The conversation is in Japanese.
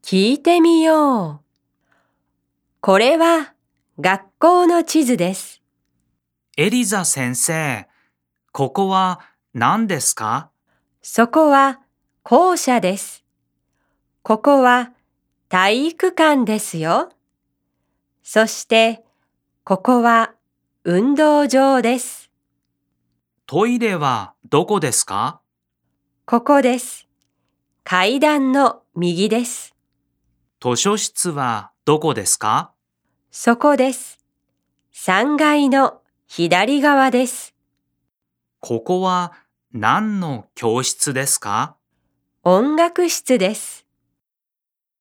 聞いてみよう。これは学校の地図です。 エリザ先生、ここは何ですか？ そこは校舎です。ここは体育館ですよ。そしてここは運動場です。 トイレはどこですか？ ここです。階段の右です。 図書室はどこですか？ そこです。3階の左側です。 ここは何の教室ですか？ 音楽室です。